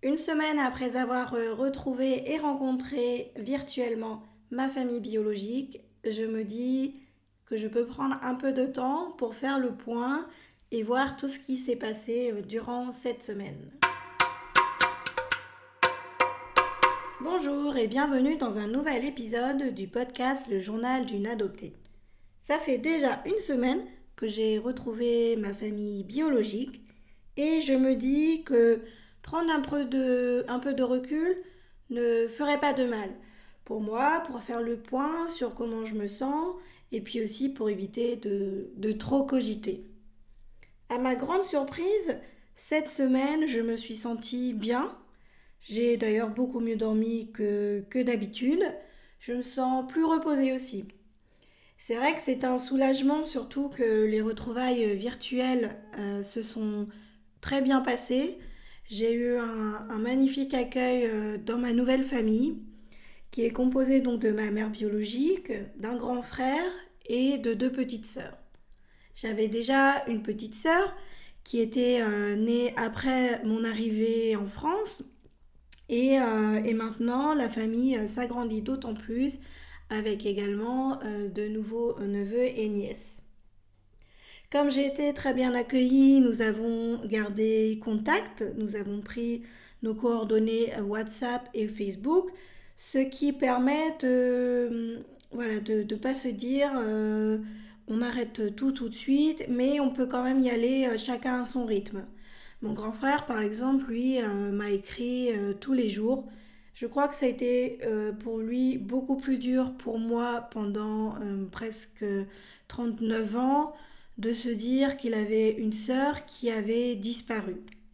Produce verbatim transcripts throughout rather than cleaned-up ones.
Une semaine après avoir euh, retrouvé et rencontré virtuellement ma famille biologique, je me dis que je peux prendre un peu de temps pour faire le point et voir tout ce qui s'est passé euh, durant cette semaine. Bonjour et bienvenue dans un nouvel épisode du podcast Le Journal d'une adoptée. Ça fait déjà une semaine que j'ai retrouvé ma famille biologique et je me dis que prendre un peu de, un peu de recul ne ferait pas de mal. Pour moi, pour faire le point sur comment je me sens et puis aussi pour éviter de, de trop cogiter. À ma grande surprise, cette semaine, je me suis sentie bien. J'ai d'ailleurs beaucoup mieux dormi que, que d'habitude. Je me sens plus reposée aussi. C'est vrai que c'est un soulagement, surtout que les retrouvailles virtuelles euh, se sont très bien passées. J'ai eu un, un magnifique accueil euh, dans ma nouvelle famille, qui est composée donc de ma mère biologique, d'un grand frère et de deux petites sœurs. J'avais déjà une petite sœur qui était euh, née après mon arrivée en France. Et, euh, et maintenant, la famille euh, s'agrandit d'autant plus avec également euh, de nouveaux neveux et nièces. Comme j'ai été très bien accueillie, nous avons gardé contact, nous avons pris nos coordonnées WhatsApp et Facebook, ce qui permet de voilà, de ne pas se dire euh, on arrête tout tout de suite, mais on peut quand même y aller euh, chacun à son rythme. Mon grand frère, par exemple, lui, euh, m'a écrit euh, tous les jours. Je crois que ça a été euh, pour lui beaucoup plus dur pour moi pendant euh, presque trente-neuf ans de se dire qu'il avait une sœur qui avait disparu.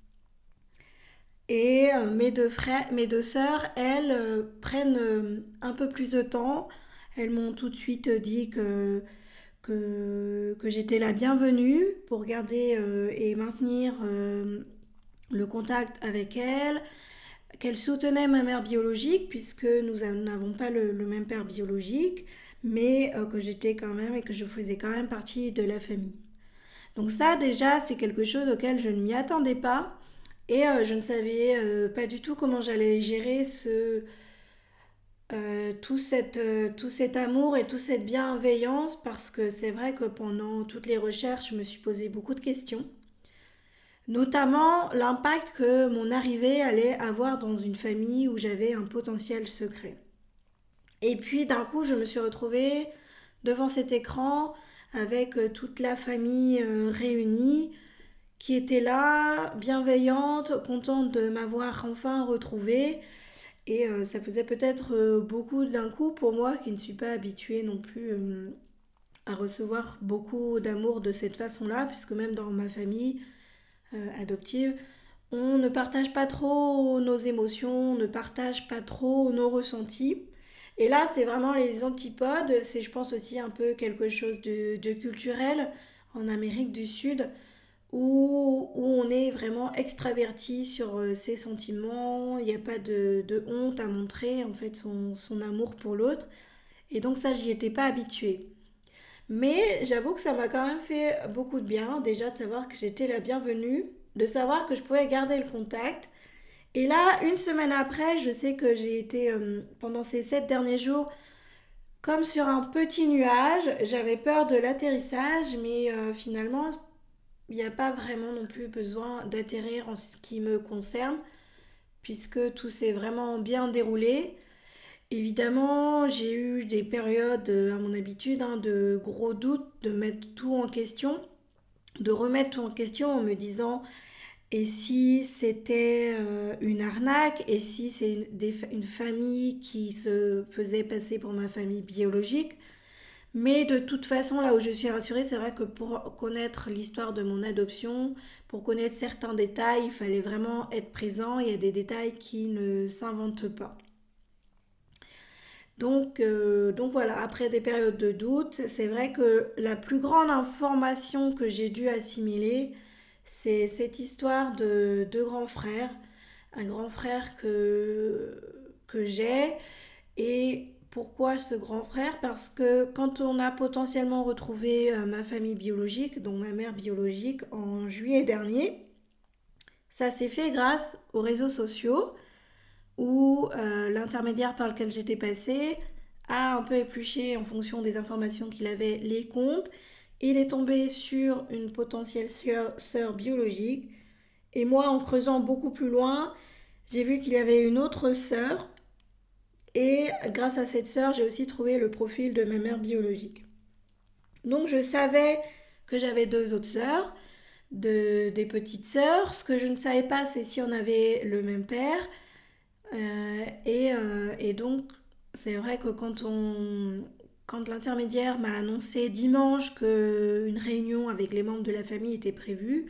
Et euh, mes deux frères, mes deux sœurs, elles euh, prennent euh, un peu plus de temps. Elles m'ont tout de suite dit que que, que j'étais la bienvenue pour garder euh, et maintenir euh, le contact avec elles, qu'elle soutenait ma mère biologique puisque nous n'avons pas le, le même père biologique, mais euh, que j'étais quand même et que je faisais quand même partie de la famille. Donc ça déjà c'est quelque chose auquel je ne m'y attendais pas et euh, je ne savais euh, pas du tout comment j'allais gérer ce, euh, tout, cette, euh, tout cet amour et toute cette bienveillance parce que c'est vrai que pendant toutes les recherches je me suis posé beaucoup de questions. Notamment l'impact que mon arrivée allait avoir dans une famille où j'avais un potentiel secret. Et puis d'un coup, je me suis retrouvée devant cet écran avec euh, toute la famille euh, réunie qui était là, bienveillante, contente de m'avoir enfin retrouvée. Et euh, ça faisait peut-être euh, beaucoup d'un coup pour moi qui ne suis pas habituée non plus euh, à recevoir beaucoup d'amour de cette façon-là, puisque même dans ma famille, euh, adoptive, on ne partage pas trop nos émotions, on ne partage pas trop nos ressentis. Et là, c'est vraiment les antipodes. C'est, je pense, aussi un peu quelque chose de, de culturel en Amérique du Sud, où, où on est vraiment extraverti sur euh, ses sentiments. Il n'y a pas de, de honte à montrer, en fait, son, son amour pour l'autre. Et donc ça, j'y étais pas habituée. Mais j'avoue que ça m'a quand même fait beaucoup de bien, déjà de savoir que j'étais la bienvenue, de savoir que je pouvais garder le contact. Et là, une semaine après, je sais que j'ai été, euh, pendant ces sept derniers jours, comme sur un petit nuage. J'avais peur de l'atterrissage, mais euh, finalement, il n'y a pas vraiment non plus besoin d'atterrir en ce qui me concerne, puisque tout s'est vraiment bien déroulé. Évidemment, j'ai eu des périodes, euh, à mon habitude, hein, de gros doutes, de mettre tout en question, de remettre tout en question en me disant et si c'était euh, une arnaque, et si c'est une, des, une famille qui se faisait passer pour ma famille biologique. Mais de toute façon, là où je suis rassurée, c'est vrai que pour connaître l'histoire de mon adoption, pour connaître certains détails, il fallait vraiment être présent. Il y a des détails qui ne s'inventent pas. Donc, euh, donc voilà, après des périodes de doute, c'est vrai que la plus grande information que j'ai dû assimiler, c'est cette histoire de deux grands frères, un grand frère que, que j'ai. Et pourquoi ce grand frère? Parce que quand on a potentiellement retrouvé euh, ma famille biologique, donc ma mère biologique, en juillet dernier, Ça s'est fait grâce aux réseaux sociaux où euh, l'intermédiaire par lequel j'étais passée a un peu épluché en fonction des informations qu'il avait les comptes. Il est tombé sur une potentielle sœur, sœur biologique. Et moi, en creusant beaucoup plus loin, j'ai vu qu'il y avait une autre sœur. Et grâce à cette sœur, j'ai aussi trouvé le profil de ma mère biologique. Donc je savais que j'avais deux autres sœurs, de, des petites sœurs. Ce que je ne savais pas, c'est si on avait le même père. Euh, et, euh, et donc, c'est vrai que quand, on, quand l'intermédiaire m'a annoncé dimanche qu'une réunion avec les membres de la famille était prévue,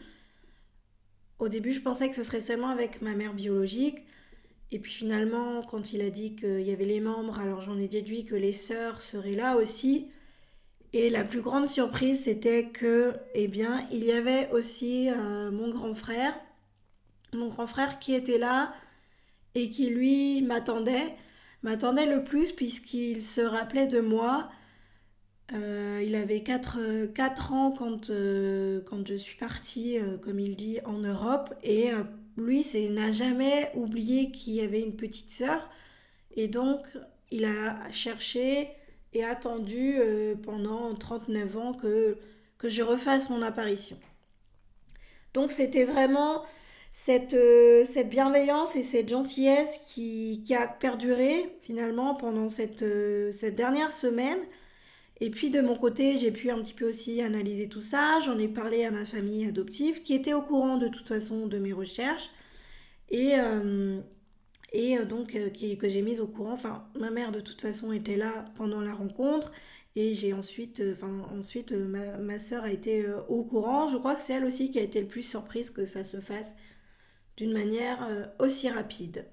au début, je pensais que ce serait seulement avec ma mère biologique. Et puis finalement, quand il a dit qu'il y avait les membres, alors j'en ai déduit que les sœurs seraient là aussi. Et la plus grande surprise, c'était que, eh bien, il y avait aussi euh, mon grand frère, mon grand frère qui était là et qui lui m'attendait, m'attendait le plus puisqu'il se rappelait de moi. Euh, il avait quatre ans quand, euh, quand je suis partie, euh, comme il dit, en Europe. Et euh, lui, c'est, n'a jamais oublié qu'il y avait une petite sœur. Et donc, il a cherché et attendu euh, pendant trente-neuf ans que, que je refasse mon apparition. Donc, c'était vraiment cette, euh, cette bienveillance et cette gentillesse qui, qui a perduré finalement pendant cette, euh, cette dernière semaine. Et puis de mon côté, j'ai pu un petit peu aussi analyser tout ça. J'en ai parlé à ma famille adoptive qui était au courant de toute façon de mes recherches. Et, euh, et euh, donc euh, qui, que j'ai mise au courant. Enfin, ma mère de toute façon était là pendant la rencontre. Et j'ai ensuite, euh, enfin, ensuite euh, ma, ma sœur a été euh, au courant. Je crois que c'est elle aussi qui a été le plus surprise que ça se fasse d'une manière euh, aussi rapide.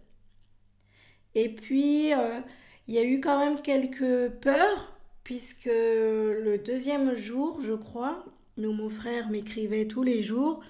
Et puis, euh, il y a eu quand même quelques peurs, puisque le deuxième jour, je crois, où mon frère m'écrivait tous les jours,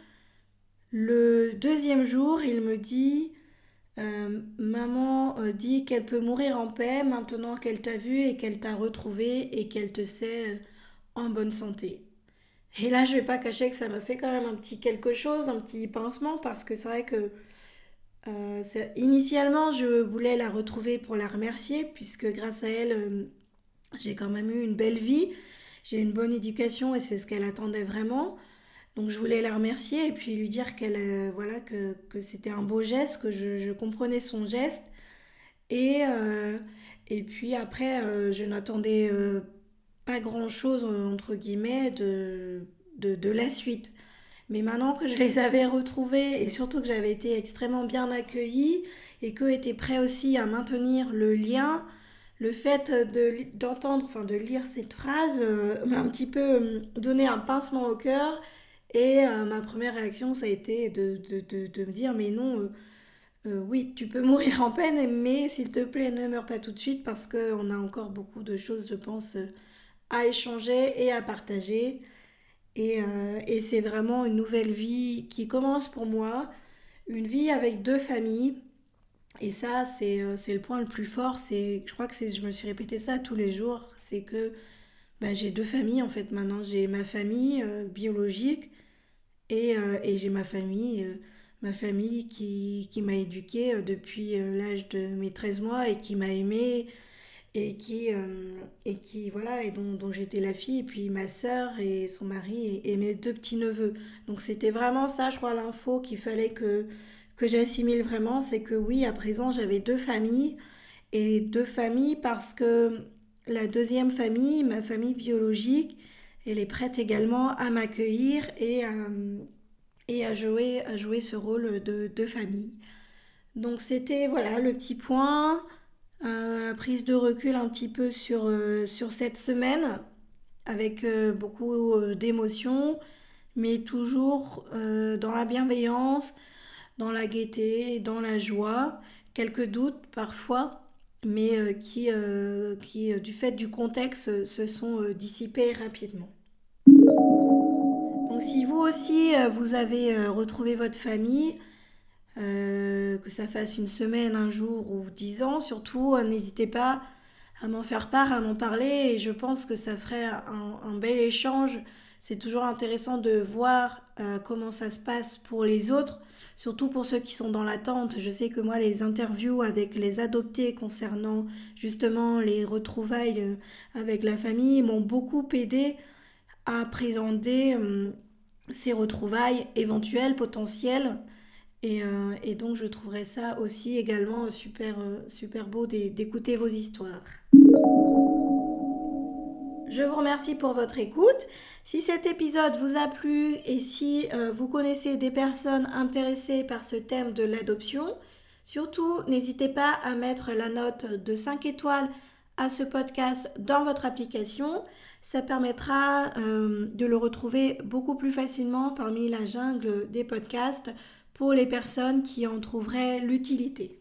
le deuxième jour, il me dit, euh, maman euh, dit qu'elle peut mourir en paix maintenant qu'elle t'a vu et qu'elle t'a retrouvé et qu'elle te sait euh, en bonne santé. Et là, je vais pas cacher que ça m'a fait quand même un petit quelque chose, un petit pincement, parce que c'est vrai que Euh, c'est- initialement, je voulais la retrouver pour la remercier, puisque grâce à elle, euh, j'ai quand même eu une belle vie, j'ai une bonne éducation et c'est ce qu'elle attendait vraiment. Donc je voulais la remercier et puis lui dire qu'elle, euh, voilà, que, que c'était un beau geste, que je, je comprenais son geste. Et, euh, et puis après, euh, je n'attendais euh, pas grand-chose, entre guillemets, de, de, de la suite. Mais maintenant que je les avais retrouvés et surtout que j'avais été extrêmement bien accueillie et qu'eux étaient prêts aussi à maintenir le lien, le fait de, d'entendre, enfin de lire cette phrase euh, m'a un petit peu euh, donné un pincement au cœur. Et euh, ma première réaction, ça a été de, de, de, de me dire, mais non, euh, euh, oui, tu peux mourir en peine, mais s'il te plaît, ne meurs pas tout de suite parce qu'on a encore beaucoup de choses, je pense, euh, à échanger et à partager. Et, euh, et c'est vraiment une nouvelle vie qui commence pour moi, une vie avec deux familles. Et ça, c'est euh, c'est le point le plus fort. C'est, je crois que c'est, je me suis répété ça tous les jours. C'est que bah, j'ai deux familles en fait maintenant. J'ai ma famille euh, biologique et, euh, et j'ai ma famille, euh, ma famille qui, qui m'a éduquée euh, depuis euh, l'âge de mes treize mois et qui m'a aimée et qui, euh, et qui voilà, et dont, dont j'étais la fille, et puis ma sœur et son mari et, et mes deux petits-neveux. Donc c'était vraiment ça, je crois, l'info qu'il fallait que, que j'assimile vraiment, c'est que oui, à présent, j'avais deux familles, et deux familles parce que la deuxième famille, ma famille biologique, elle est prête également à m'accueillir et à, et à jouer, à jouer ce rôle de, de famille. Donc c'était voilà le petit point, euh, prise de recul un petit peu sur, euh, sur cette semaine avec euh, beaucoup euh, d'émotions, mais toujours euh, dans la bienveillance, dans la gaieté, dans la joie, quelques doutes parfois, mais euh, qui, euh, qui euh, du fait du contexte, se sont euh, dissipés rapidement. Donc si vous aussi, euh, vous avez euh, retrouvé votre famille, euh, que ça fasse une semaine, un jour ou dix ans, surtout, euh, n'hésitez pas à m'en faire part, à m'en parler, et je pense que ça ferait un, un bel échange. C'est toujours intéressant de voir euh, comment ça se passe pour les autres, surtout pour ceux qui sont dans l'attente. Je sais que moi, les interviews avec les adoptés concernant justement les retrouvailles euh, avec la famille m'ont beaucoup aidé à présenter euh, ces retrouvailles éventuelles, potentielles. Et, euh, et donc je trouverais ça aussi également super, euh, super beau d'écouter vos histoires. Je vous remercie pour votre écoute. Si cet épisode vous a plu et si euh, vous connaissez des personnes intéressées par ce thème de l'adoption, surtout n'hésitez pas à mettre la note de cinq étoiles à ce podcast dans votre application. Ça permettra euh, de le retrouver beaucoup plus facilement parmi la jungle des podcasts pour les personnes qui en trouveraient l'utilité.